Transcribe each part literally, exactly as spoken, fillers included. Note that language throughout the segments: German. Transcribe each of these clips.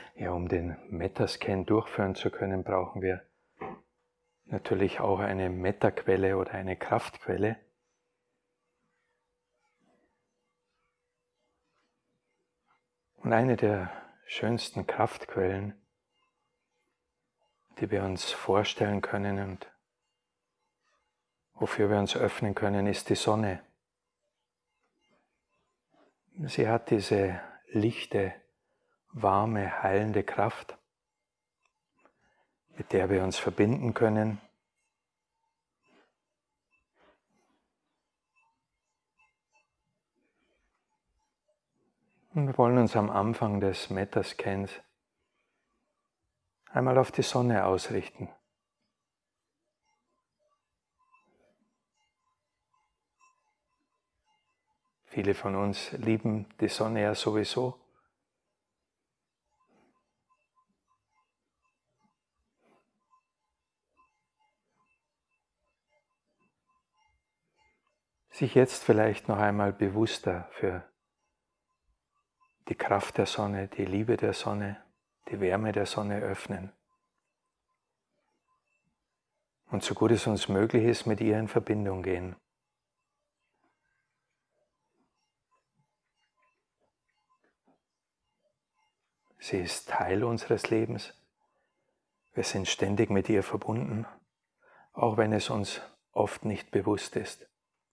Ja, um den Metascan durchführen zu können, brauchen wir natürlich auch eine Metaquelle oder eine Kraftquelle. Und eine der schönsten Kraftquellen, die wir uns vorstellen können und wofür wir uns öffnen können, ist die Sonne. Sie hat diese lichte, warme, heilende Kraft, mit der wir uns verbinden können. Und wir wollen uns am Anfang des Metascans einmal auf die Sonne ausrichten. Viele von uns lieben die Sonne ja sowieso. Sich jetzt vielleicht noch einmal bewusster für die Kraft der Sonne, die Liebe der Sonne, die Wärme der Sonne öffnen. Und so gut es uns möglich ist, mit ihr in Verbindung gehen. Sie ist Teil unseres Lebens. Wir sind ständig mit ihr verbunden, auch wenn es uns oft nicht bewusst ist.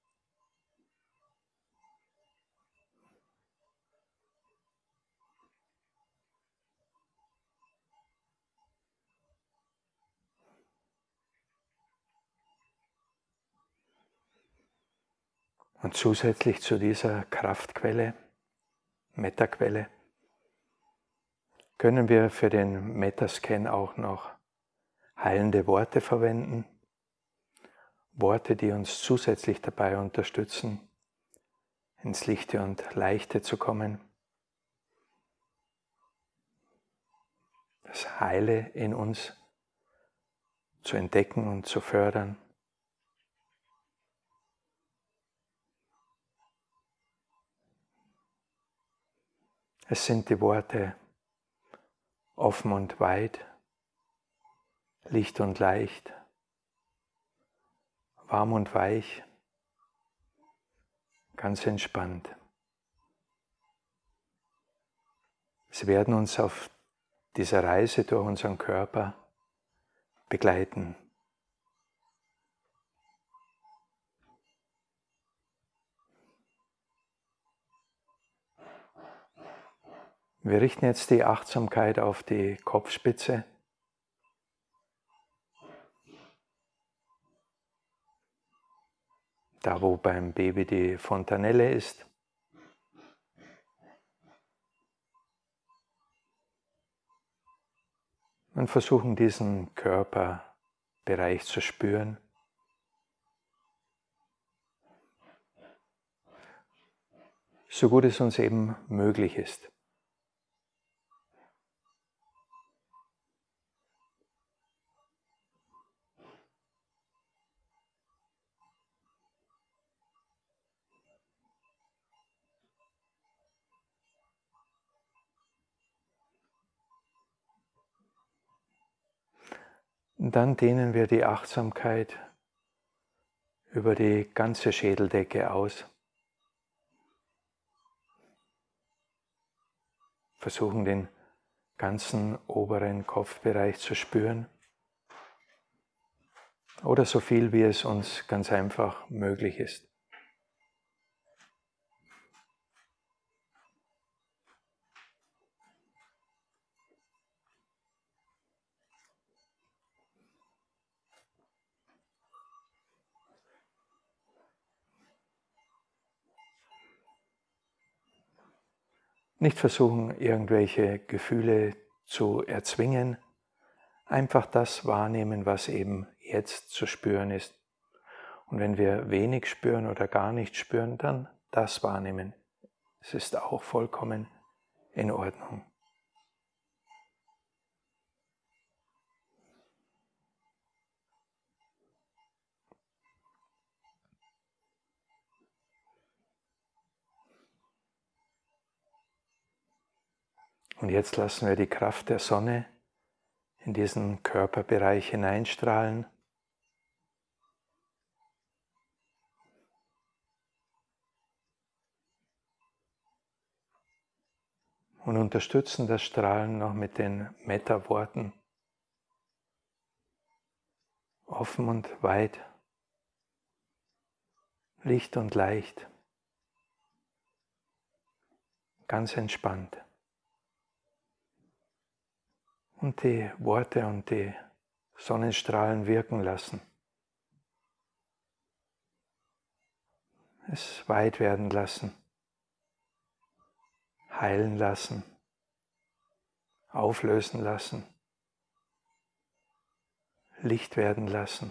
Und zusätzlich zu dieser Kraftquelle, Metaquelle, können wir für den Metascan auch noch heilende Worte verwenden. Worte, die uns zusätzlich dabei unterstützen, ins Lichte und Leichte zu kommen. Das Heile in uns zu entdecken und zu fördern. Es sind die Worte offen und weit, licht und leicht, warm und weich, ganz entspannt. Sie werden uns auf dieser Reise durch unseren Körper begleiten. Wir richten jetzt die Achtsamkeit auf die Kopfspitze. Da, wo beim Baby die Fontanelle ist. Und versuchen, diesen Körperbereich zu spüren. So gut es uns eben möglich ist. Und dann dehnen wir die Achtsamkeit über die ganze Schädeldecke aus. Versuchen, den ganzen oberen Kopfbereich zu spüren. Oder so viel, wie es uns ganz einfach möglich ist. Nicht versuchen, irgendwelche Gefühle zu erzwingen. Einfach das wahrnehmen, was eben jetzt zu spüren ist. Und wenn wir wenig spüren oder gar nicht spüren, dann das wahrnehmen. Es ist auch vollkommen in Ordnung. Und jetzt lassen wir die Kraft der Sonne in diesen Körperbereich hineinstrahlen. Und unterstützen das Strahlen noch mit den Metta-Worten. Offen und weit, licht und leicht, ganz entspannt. Und die Worte und die Sonnenstrahlen wirken lassen. Es weit werden lassen, heilen lassen, auflösen lassen, Licht werden lassen.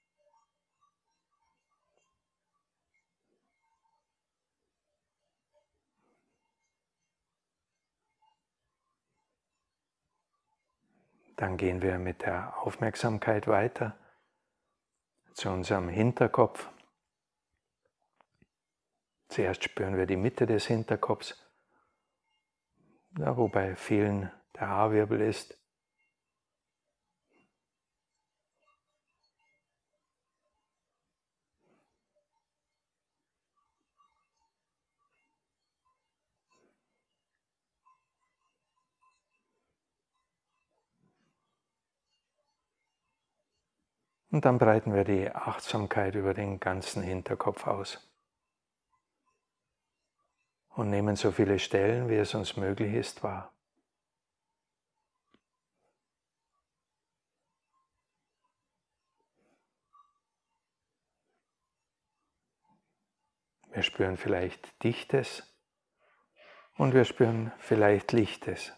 Dann gehen wir mit der Aufmerksamkeit weiter zu unserem Hinterkopf. Zuerst spüren wir die Mitte des Hinterkopfs, da wo bei vielen der Haarwirbel ist. Und dann breiten wir die Achtsamkeit über den ganzen Hinterkopf aus. Und nehmen so viele Stellen, wie es uns möglich ist, wahr. Wir spüren vielleicht Dichtes und wir spüren vielleicht Lichtes.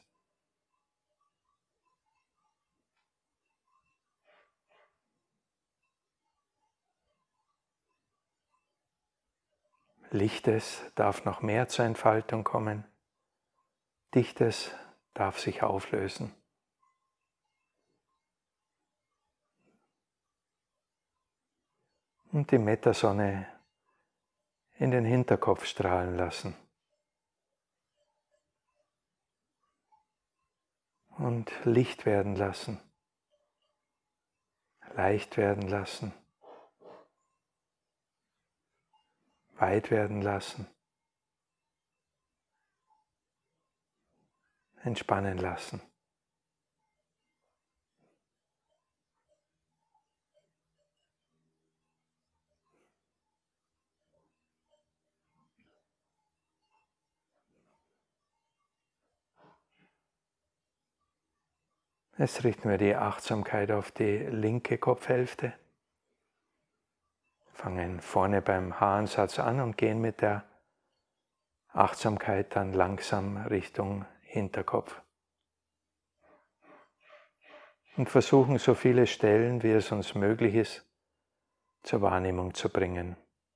Lichtes darf noch mehr zur Entfaltung kommen, Dichtes darf sich auflösen. Und die Metta-Sonne in den Hinterkopf strahlen lassen. Und Licht werden lassen, leicht werden lassen, weit werden lassen, entspannen lassen. Jetzt richten wir die Achtsamkeit auf die linke Kopfhälfte, fangen vorne beim Haaransatz an und gehen mit der Achtsamkeit dann langsam Richtung Hinterkopf. Und versuchen so viele Stellen, wie es uns möglich ist, zur Wahrnehmung zu bringen.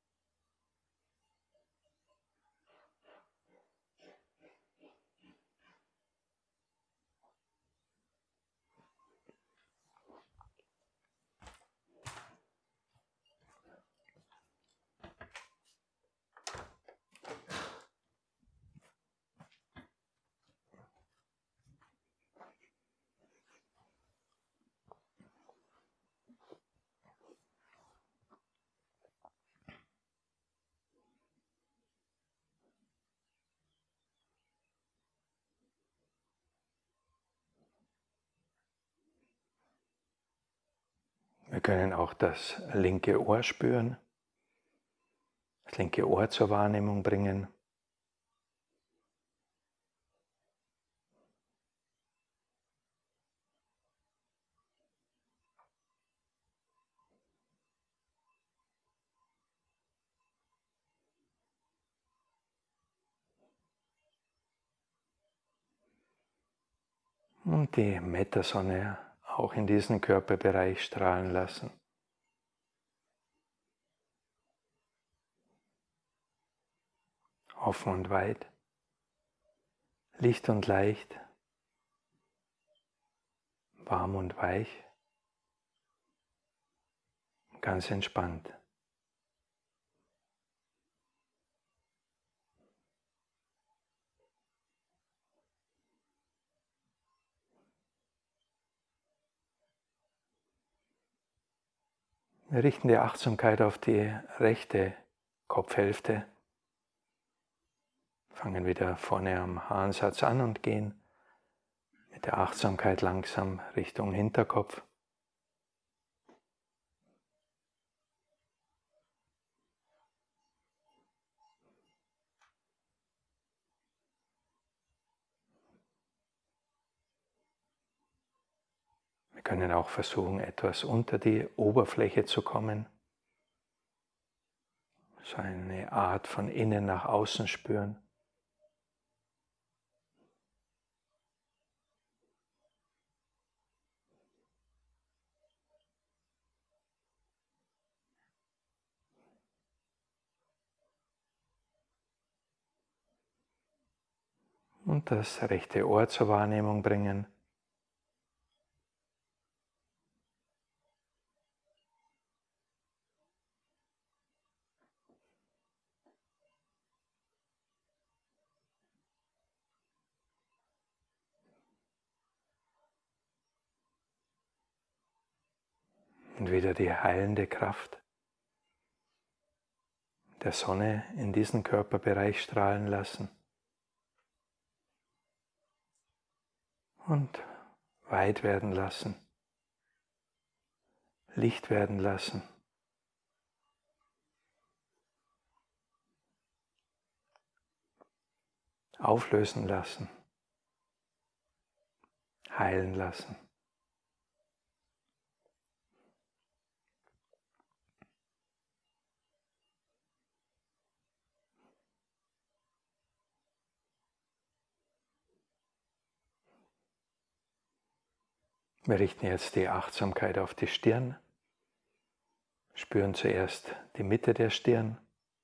Wir können auch das linke Ohr spüren, das linke Ohr zur Wahrnehmung bringen. Und die Metta-Sonne auch in diesen Körperbereich strahlen lassen. Offen und weit, licht und leicht, warm und weich, ganz entspannt. Wir richten die Achtsamkeit auf die rechte Kopfhälfte, fangen wieder vorne am Haaransatz an und gehen mit der Achtsamkeit langsam Richtung Hinterkopf. Wir können auch versuchen, etwas unter die Oberfläche zu kommen. So eine Art von innen nach außen spüren. Und das rechte Ohr zur Wahrnehmung bringen. Und wieder die heilende Kraft der Sonne in diesen Körperbereich strahlen lassen. Und weit werden lassen. Licht werden lassen. Auflösen lassen. Heilen lassen. Wir richten jetzt die Achtsamkeit auf die Stirn, spüren zuerst die Mitte der Stirn,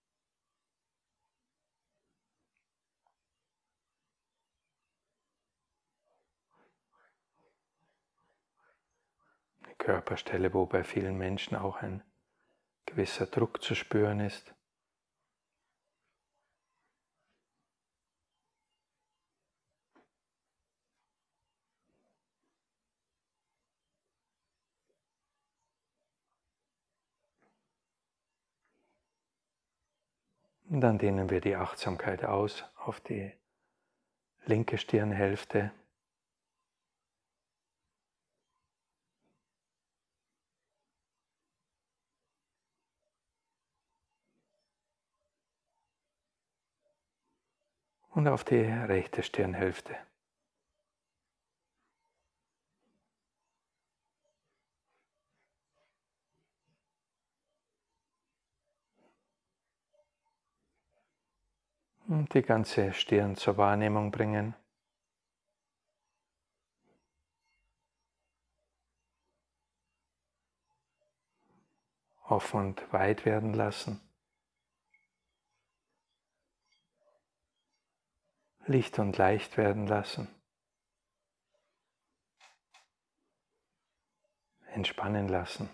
die Körperstelle, wo bei vielen Menschen auch ein gewisser Druck zu spüren ist. Und dann dehnen wir die Achtsamkeit aus auf die linke Stirnhälfte. Und auf die rechte Stirnhälfte. Und die ganze Stirn zur Wahrnehmung bringen. Offen und weit werden lassen. Licht und leicht werden lassen. Entspannen lassen.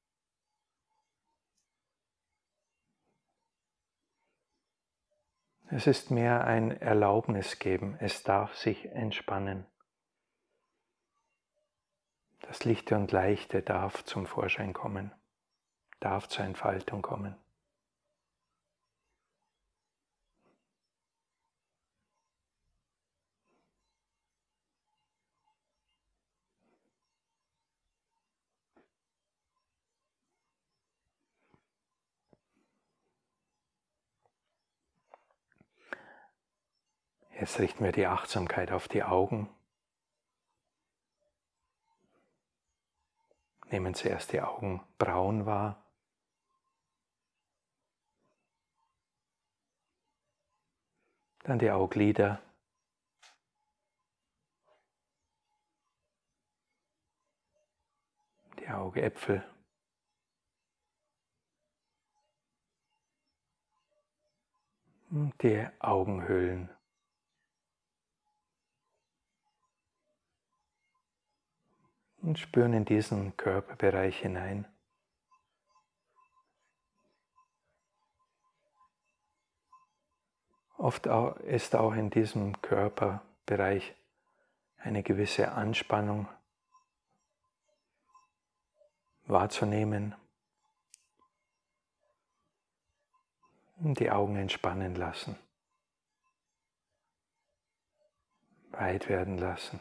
Es ist mehr ein Erlaubnis geben, es darf sich entspannen. Das Lichte und Leichte darf zum Vorschein kommen, darf zur Entfaltung kommen. Jetzt richten wir die Achtsamkeit auf die Augen. Nehmen zuerst die Augenbrauen wahr. Dann die Augenlider. Die Augäpfel. Und die Augenhöhlen. Und spüren in diesen Körperbereich hinein. Oft ist auch in diesem Körperbereich eine gewisse Anspannung wahrzunehmen, Und die Augen entspannen lassen, weit werden lassen,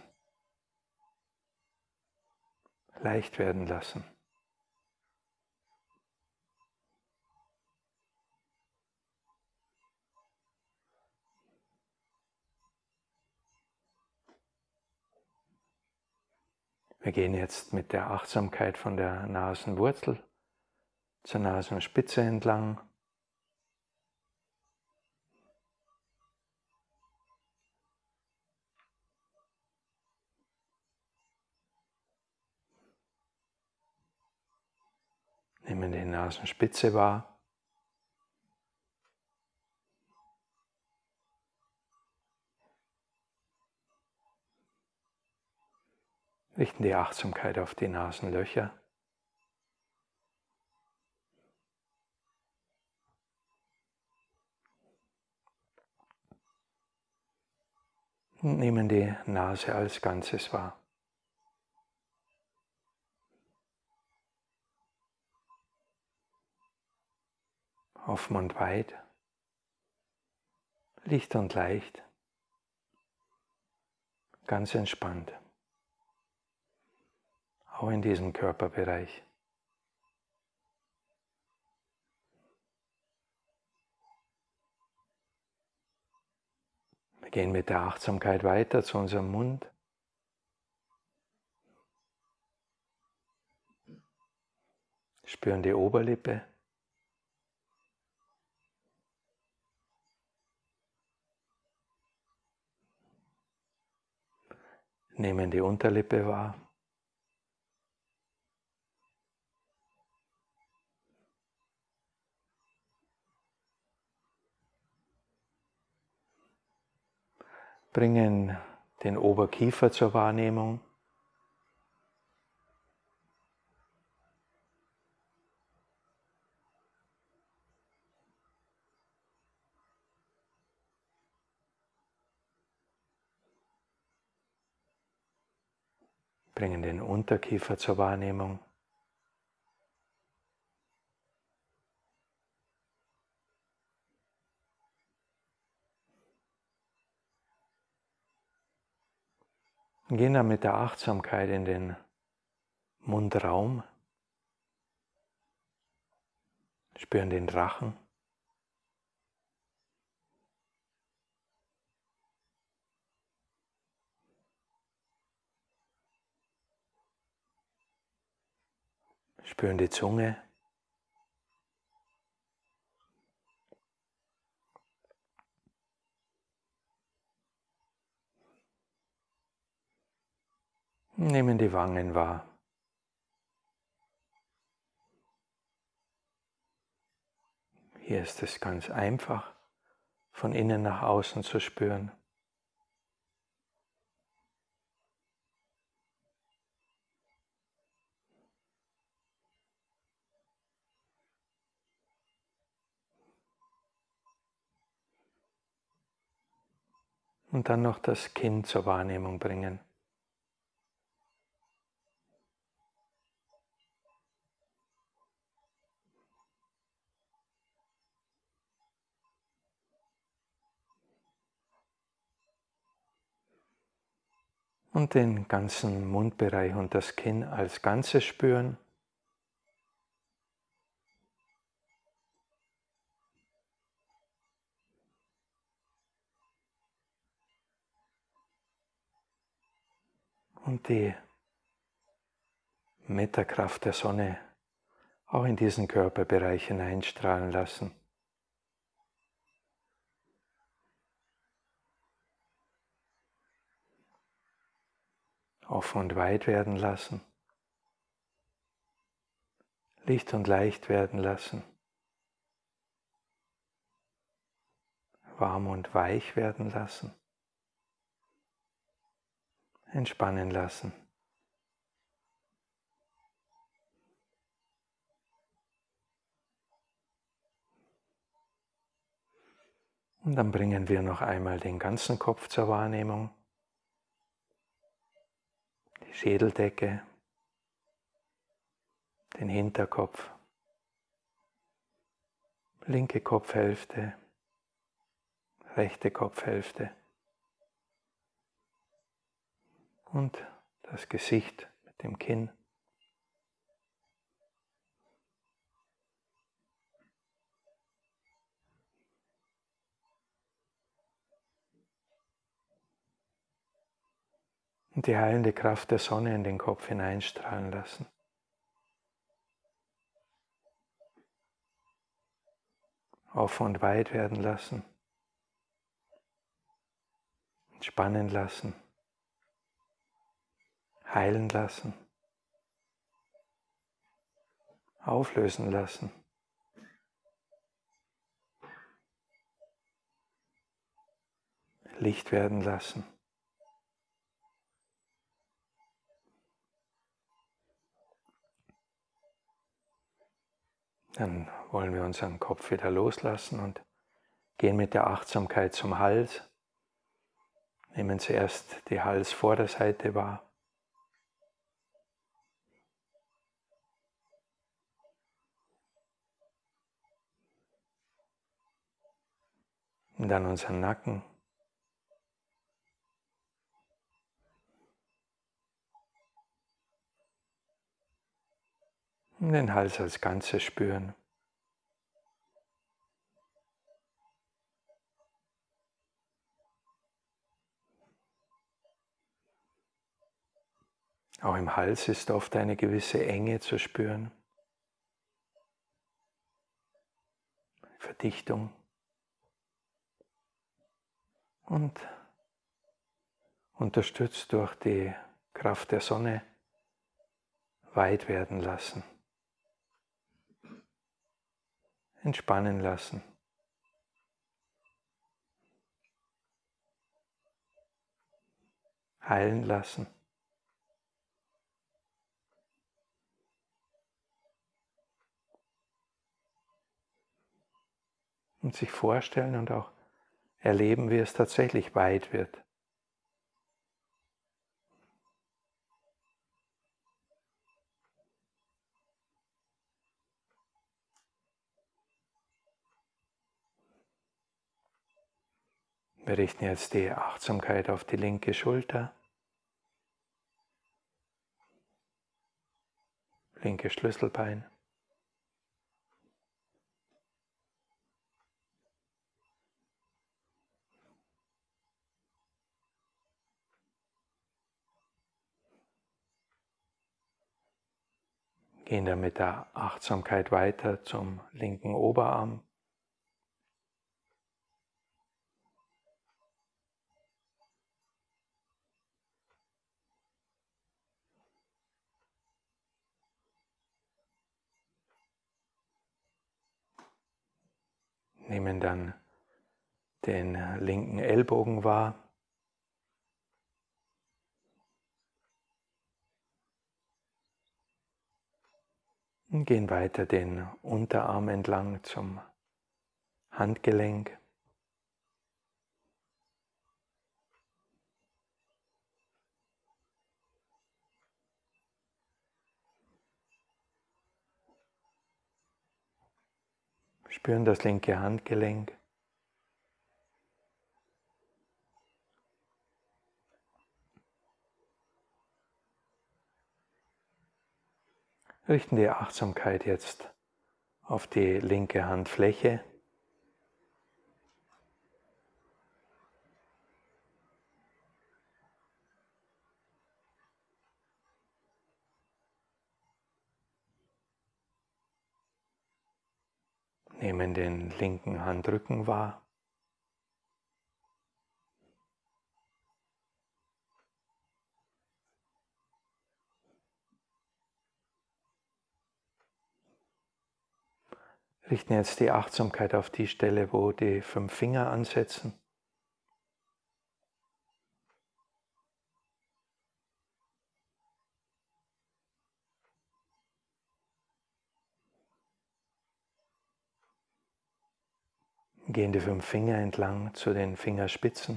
leicht werden lassen. Wir gehen jetzt mit der Achtsamkeit von der Nasenwurzel zur Nasenspitze entlang. Nehmen die Nasenspitze wahr. Richten die Achtsamkeit auf die Nasenlöcher. Und nehmen die Nase als Ganzes wahr. Offen und weit, licht und leicht, ganz entspannt. Auch in diesem Körperbereich. Wir gehen mit der Achtsamkeit weiter zu unserem Mund. Spüren die Oberlippe. Nehmen die Unterlippe wahr. Bringen den Oberkiefer zur Wahrnehmung. Bringen den Unterkiefer zur Wahrnehmung. Und gehen dann mit der Achtsamkeit in den Mundraum. Spüren den Rachen. Spüren die Zunge. Nehmen die Wangen wahr. Hier ist es ganz einfach, von innen nach außen zu spüren. Und dann noch das Kinn zur Wahrnehmung bringen. Und den ganzen Mundbereich und das Kinn als Ganzes spüren. Und die Metta-Kraft der Sonne auch in diesen Körperbereich hineinstrahlen lassen. Offen und weit werden lassen. Licht und leicht werden lassen. Warm und weich werden lassen. Entspannen lassen. Und dann bringen wir noch einmal den ganzen Kopf zur Wahrnehmung. Die Schädeldecke, den Hinterkopf. linke Kopfhälfte, rechte Kopfhälfte und das Gesicht mit dem Kinn. Und die heilende Kraft der Sonne in den Kopf hineinstrahlen lassen. Offen und weit werden lassen. Entspannen lassen. Heilen lassen. Auflösen lassen. Licht werden lassen. Dann wollen wir unseren Kopf wieder loslassen und gehen mit der Achtsamkeit zum Hals. Nehmen zuerst die Halsvorderseite wahr. Und dann unseren Nacken. Und den Hals als Ganzes spüren. Auch im Hals ist oft eine gewisse Enge zu spüren. Verdichtung. Und unterstützt durch die Kraft der Sonne weit werden lassen. Entspannen lassen. Heilen lassen. Und sich vorstellen und auch erleben, wie es tatsächlich weit wird. Wir richten jetzt die Achtsamkeit auf die linke Schulter, linke Schlüsselbein. Gehen dann mit der Achtsamkeit weiter zum linken Oberarm. Nehmen dann den linken Ellbogen wahr. Und gehen weiter den Unterarm entlang zum Handgelenk. Spüren das linke Handgelenk. Richten die Achtsamkeit jetzt auf die linke Handfläche. Nehmen den linken Handrücken wahr. Richten jetzt die Achtsamkeit auf die Stelle, wo die fünf Finger ansetzen. Gehen die fünf Finger entlang zu den Fingerspitzen.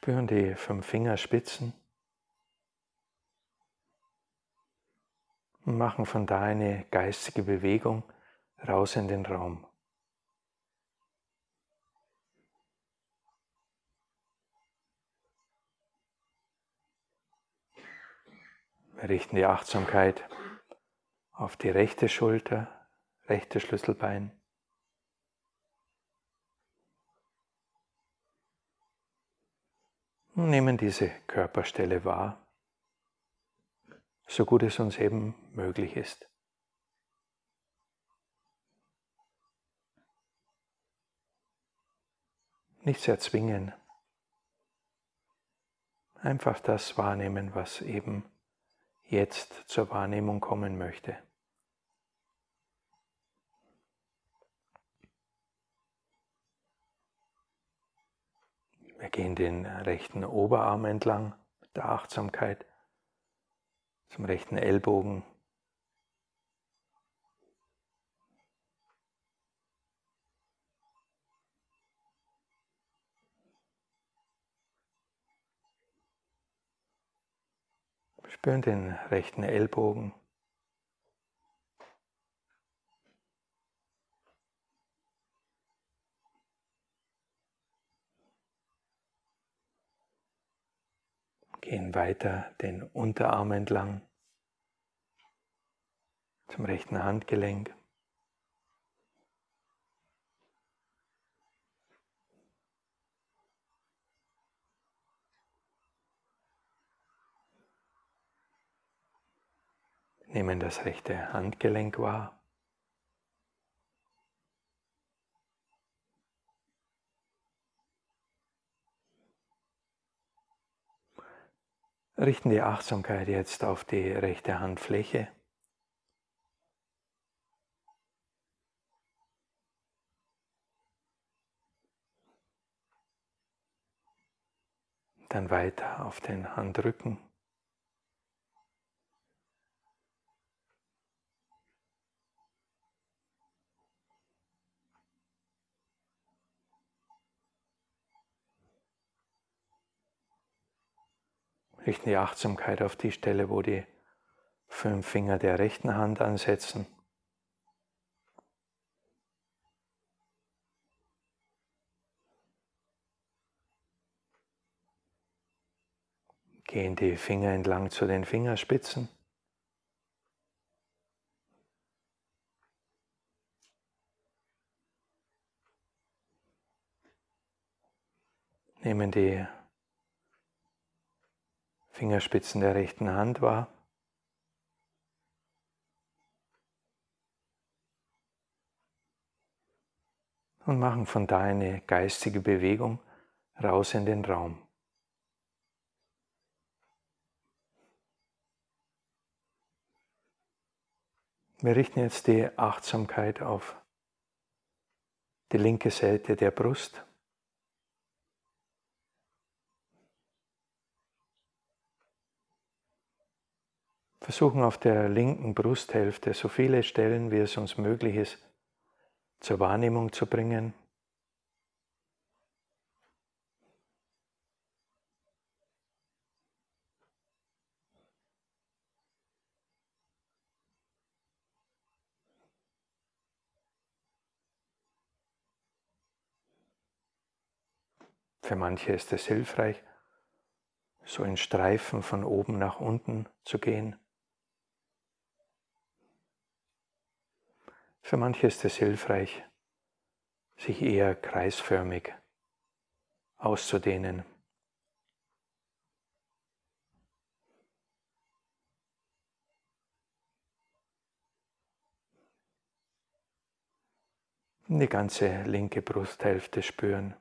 Spüren die fünf Fingerspitzen und machen von da eine geistige Bewegung raus in den Raum. Wir richten die Achtsamkeit auf die rechte Schulter, rechte Schlüsselbein. Und nehmen diese Körperstelle wahr, so gut es uns eben möglich ist. Nichts erzwingen, einfach das wahrnehmen, was eben jetzt zur Wahrnehmung kommen möchte. Wir gehen den rechten Oberarm entlang mit der Achtsamkeit zum rechten Ellbogen. Spüren den rechten Ellbogen. Gehen weiter den Unterarm entlang zum rechten Handgelenk. Nehmen das rechte Handgelenk wahr. Richten die Achtsamkeit jetzt auf die rechte Handfläche. Dann weiter auf den Handrücken. Richten die Achtsamkeit auf die Stelle, wo die fünf Finger der rechten Hand ansetzen. Gehen die Finger entlang zu den Fingerspitzen. Nehmen die Fingerspitzen der rechten Hand wahr. Und machen von da eine geistige Bewegung raus in den Raum. Wir richten jetzt die Achtsamkeit auf die linke Seite der Brust. Versuchen auf der linken Brusthälfte so viele Stellen, wie es uns möglich ist, zur Wahrnehmung zu bringen. Für manche ist es hilfreich, so in Streifen von oben nach unten zu gehen. Für manche ist es hilfreich, sich eher kreisförmig auszudehnen. Und die ganze linke Brusthälfte spüren.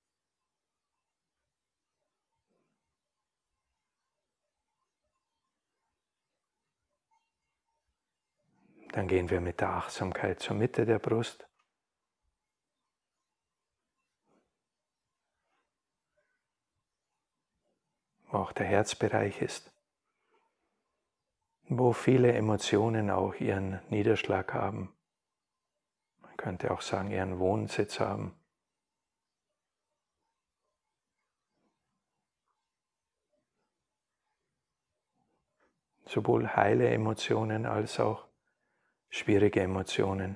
Dann gehen wir mit der Achtsamkeit zur Mitte der Brust. Wo auch der Herzbereich ist. Wo viele Emotionen auch ihren Niederschlag haben. Man könnte auch sagen, ihren Wohnsitz haben. sowohl heile Emotionen als auch schwierige Emotionen.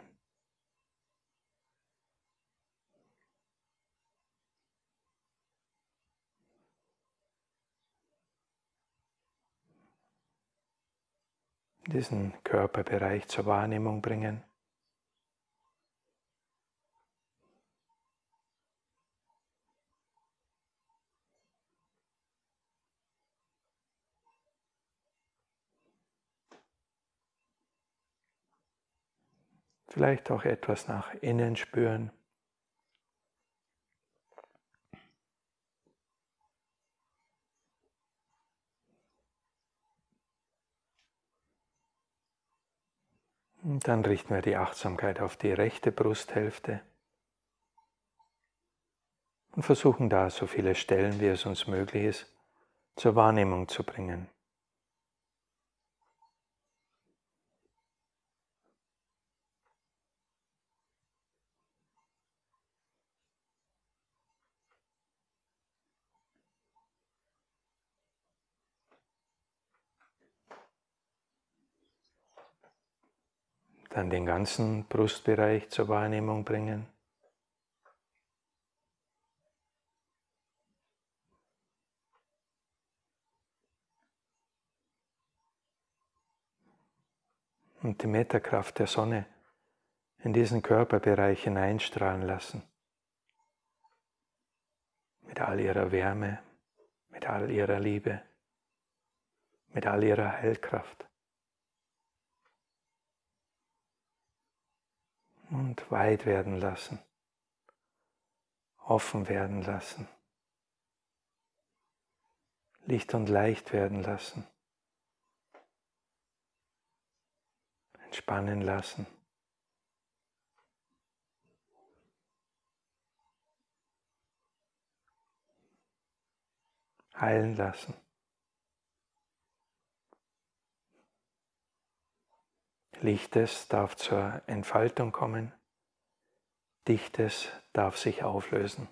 Diesen Körperbereich zur Wahrnehmung bringen. Vielleicht auch etwas nach innen spüren. Und dann richten wir die Achtsamkeit auf die rechte Brusthälfte und versuchen da so viele Stellen, wie es uns möglich ist, zur Wahrnehmung zu bringen. Dann den ganzen Brustbereich zur Wahrnehmung bringen. Und die Metta-Kraft der Sonne in diesen Körperbereich hineinstrahlen lassen. Mit all ihrer Wärme, mit all ihrer Liebe, mit all ihrer Heilkraft. Und weit werden lassen, offen werden lassen, licht und leicht werden lassen, entspannen lassen. Heilen lassen. Lichtes darf zur Entfaltung kommen, Dichtes darf sich auflösen.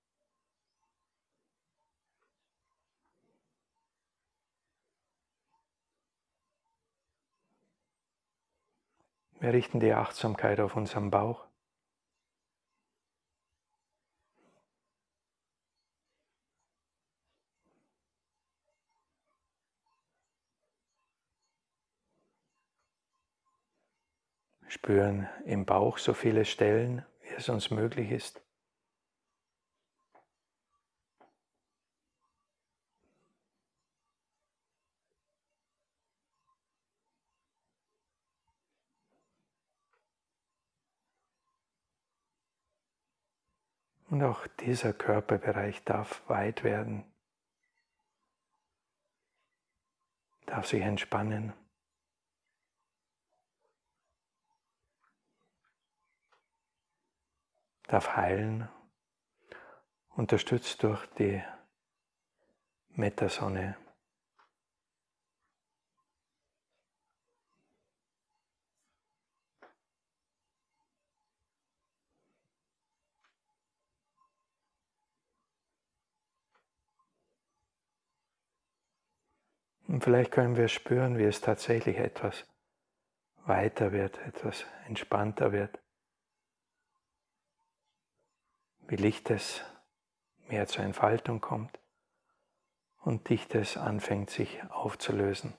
Wir richten die Achtsamkeit auf unseren Bauch. Spüren im Bauch so viele Stellen, wie es uns möglich ist. Und auch dieser Körperbereich darf weit werden, darf sich entspannen. Darf heilen, unterstützt durch die Metta-Sonne. Und vielleicht können wir spüren, wie es tatsächlich etwas weiter wird, etwas entspannter wird. Wie Lichtes mehr zur Entfaltung kommt und Dichtes anfängt sich aufzulösen.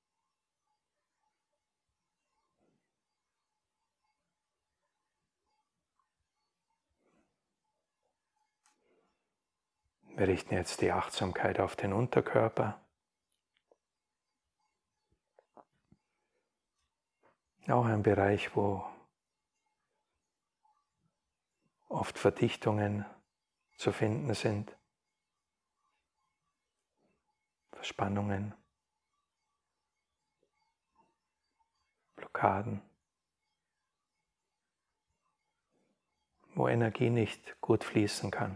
Wir richten jetzt die Achtsamkeit auf den Unterkörper. Auch ein Bereich, wo oft Verdichtungen zu finden sind, Verspannungen, Blockaden, wo Energie nicht gut fließen kann.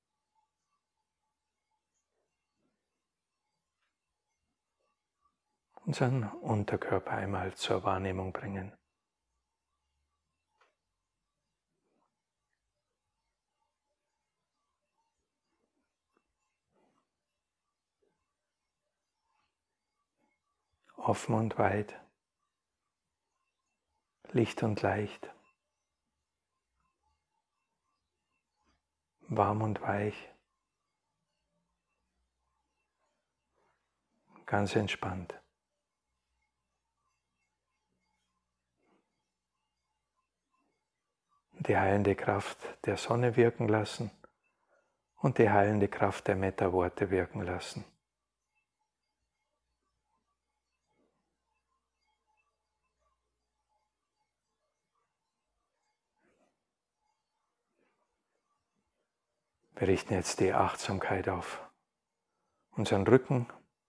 Unseren Unterkörper einmal zur Wahrnehmung bringen. offen und weit, licht und leicht, warm und weich, ganz entspannt. Die heilende Kraft der Sonne wirken lassen und die heilende Kraft der Metta-Worte wirken lassen. Wir richten jetzt die Achtsamkeit auf unseren Rücken,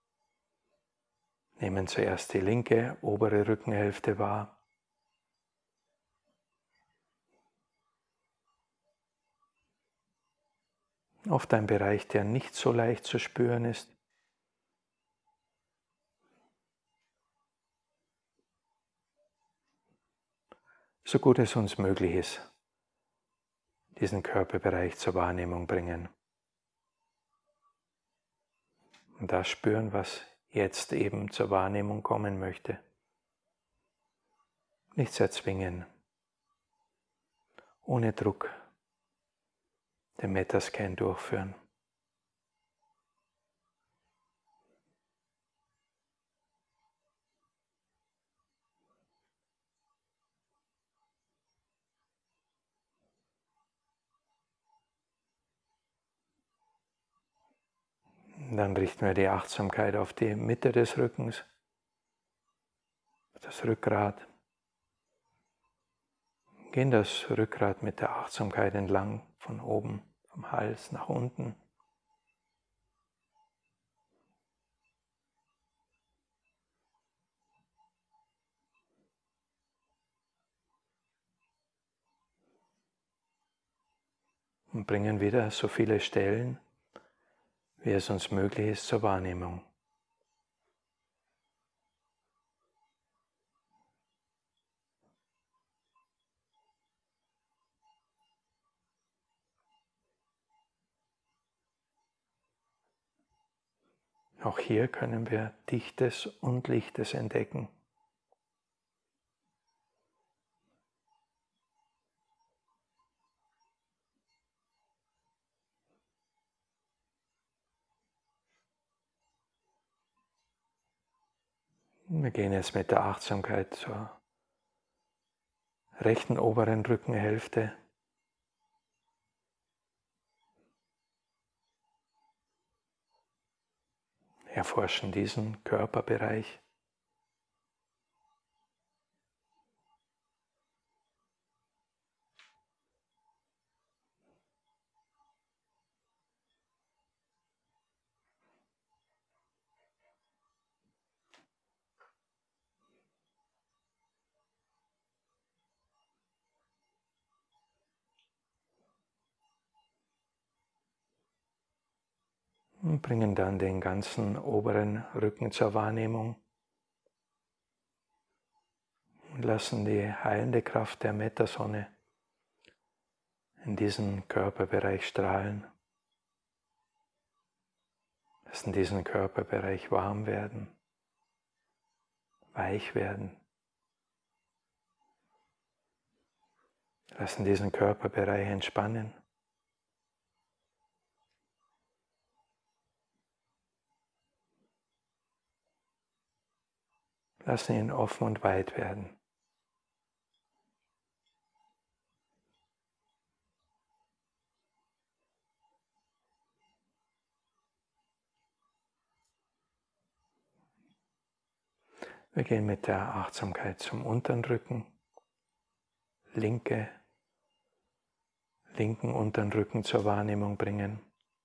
nehmen zuerst die linke obere Rückenhälfte wahr. Oft ein Bereich, der nicht so leicht zu spüren ist. So gut es uns möglich ist, diesen Körperbereich zur Wahrnehmung bringen. Und das spüren, was jetzt eben zur Wahrnehmung kommen möchte. Nichts erzwingen, ohne Druck den Metascan durchführen. Dann richten wir die Achtsamkeit auf die Mitte des Rückens, das Rückgrat. Gehen das Rückgrat mit der Achtsamkeit entlang, von oben, vom Hals nach unten. Und bringen wieder so viele Stellen, wie es uns möglich ist, zur Wahrnehmung. Auch hier können wir Dichtes und Lichtes entdecken. Wir gehen jetzt mit der Achtsamkeit zur rechten oberen Rückenhälfte. Erforschen diesen Körperbereich. Und bringen dann den ganzen oberen Rücken zur Wahrnehmung und lassen die heilende Kraft der Metta-Sonne in diesen Körperbereich strahlen. Lassen diesen Körperbereich warm werden, weich werden. Lassen diesen Körperbereich entspannen. Lassen ihn offen und weit werden. Wir gehen mit der Achtsamkeit zum unteren Rücken, linke, linken unteren Rücken zur Wahrnehmung bringen.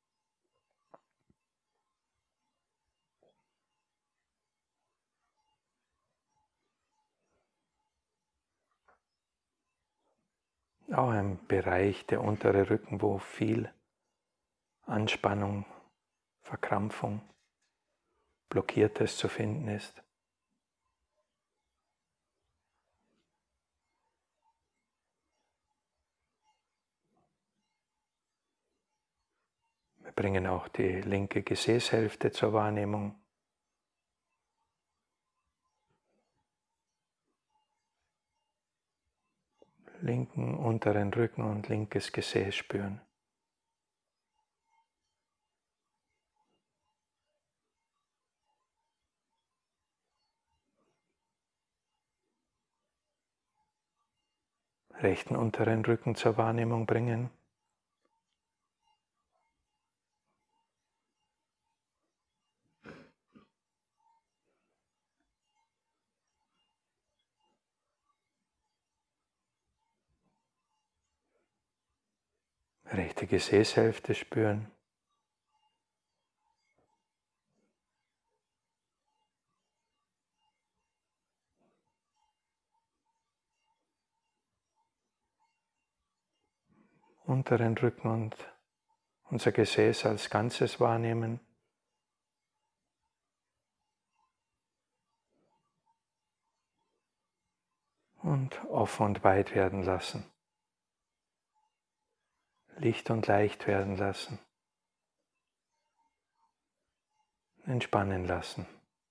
Auch ein Bereich, der untere Rücken, wo viel Anspannung, Verkrampfung, Blockiertes zu finden ist. Wir bringen auch die linke Gesäßhälfte zur Wahrnehmung. linken unteren Rücken und linkes Gesäß spüren. Rechten unteren Rücken zur Wahrnehmung bringen. Rechte Gesäßhälfte spüren. Unteren Rücken und unser Gesäß als Ganzes wahrnehmen. Und offen und weit werden lassen. Licht und leicht werden lassen. Entspannen lassen.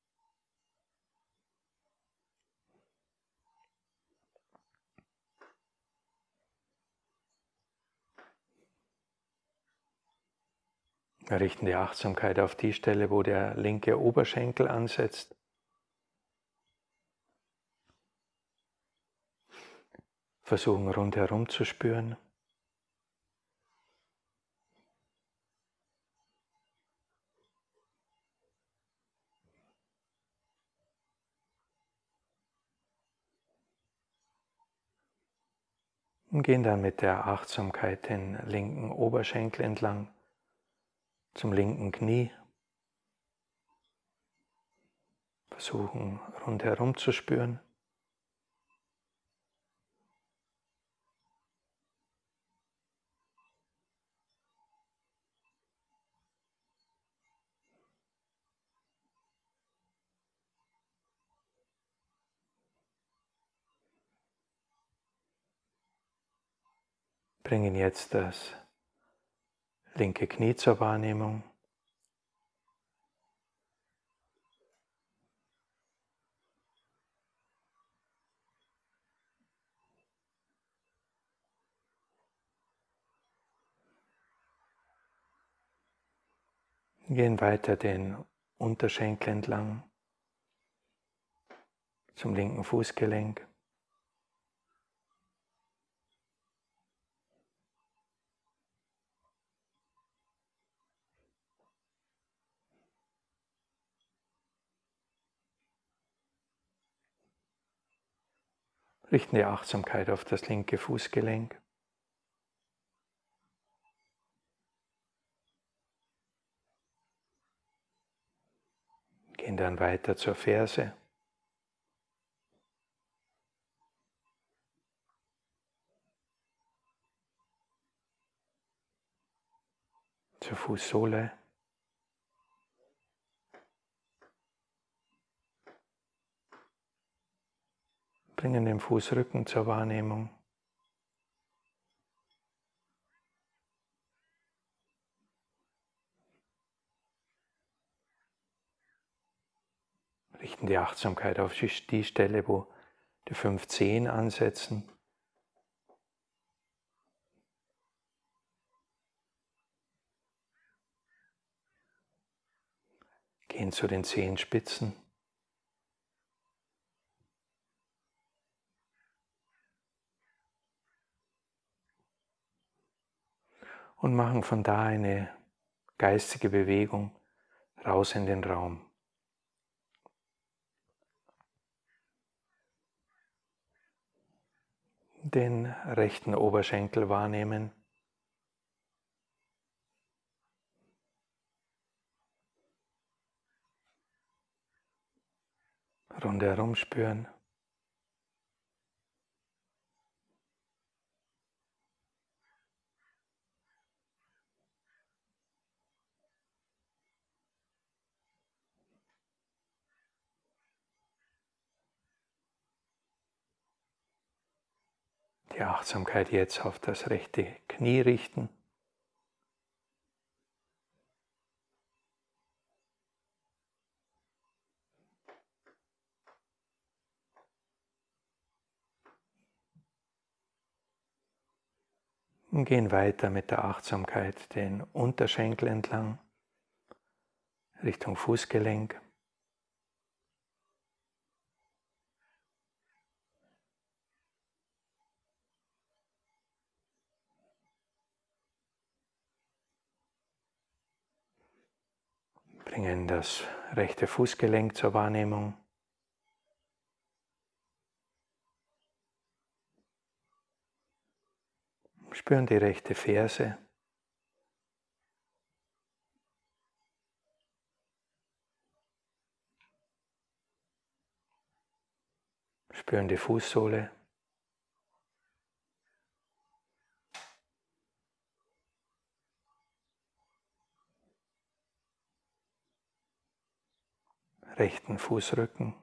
Wir richten die Achtsamkeit auf die Stelle, wo der linke Oberschenkel ansetzt. Versuchen rundherum zu spüren. Und gehen dann mit der Achtsamkeit den linken Oberschenkel entlang zum linken Knie. Versuchen rundherum zu spüren. Bringen jetzt das linke Knie zur Wahrnehmung. Gehen weiter den Unterschenkel entlang zum linken Fußgelenk. Richten die Achtsamkeit auf das linke Fußgelenk. Gehen dann weiter zur Ferse. Zur Fußsohle. Bringen den Fußrücken zur Wahrnehmung. Richten die Achtsamkeit auf die Stelle, wo die fünf Zehen ansetzen. Gehen zu den Zehenspitzen. Und machen von da eine geistige Bewegung raus in den Raum. Den rechten Oberschenkel wahrnehmen. Rundherum spüren. Die Achtsamkeit jetzt auf das rechte Knie richten. Und gehen weiter mit der Achtsamkeit den Unterschenkel entlang, Richtung Fußgelenk. Bringen das rechte Fußgelenk zur Wahrnehmung. Spüren die rechte Ferse. Spüren die Fußsohle. Rechten Fußrücken.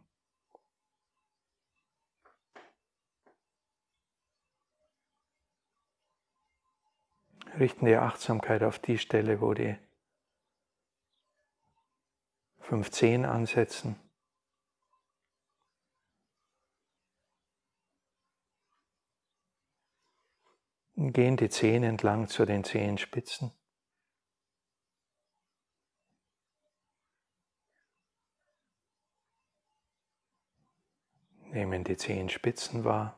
Richten die Achtsamkeit auf die Stelle, wo die fünf Zehen ansetzen. Und gehen die Zehen entlang zu den Zehenspitzen. Nehmen die Zehenspitzen wahr.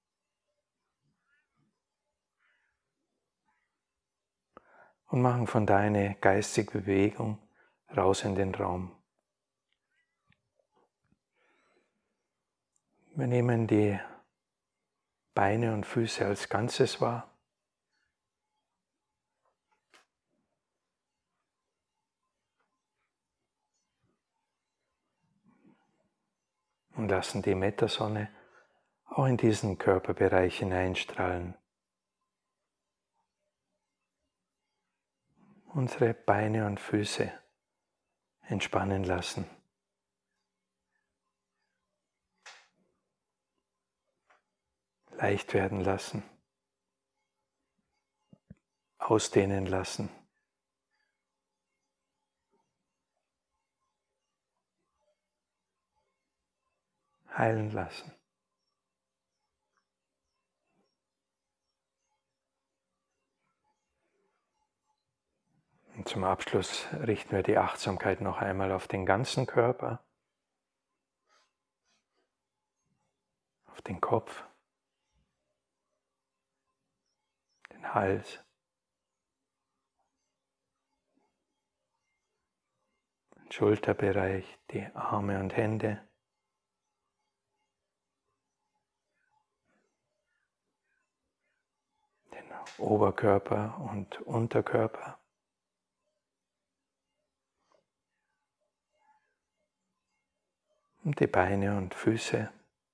Und machen von da eine geistige Bewegung raus in den Raum. Wir nehmen die Beine und Füße als Ganzes wahr. Und lassen die Metasonne auch in diesen Körperbereich hineinstrahlen. Unsere Beine und Füße entspannen lassen. Leicht werden lassen. Ausdehnen lassen. Heilen lassen. Und zum Abschluss richten wir die Achtsamkeit noch einmal auf den ganzen Körper, auf den Kopf, den Hals, den Schulterbereich, die Arme und Hände, den Oberkörper und Unterkörper. Und die Beine und Füße.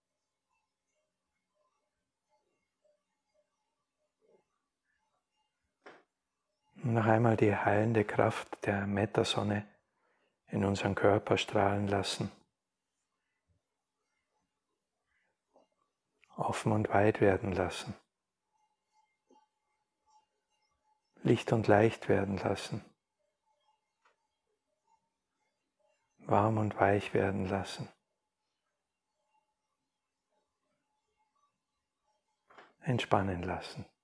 Und noch einmal die heilende Kraft der Metasonne in unseren Körper strahlen lassen. Offen und weit werden lassen. Licht und leicht werden lassen. Warm und weich werden lassen. Entspannen lassen.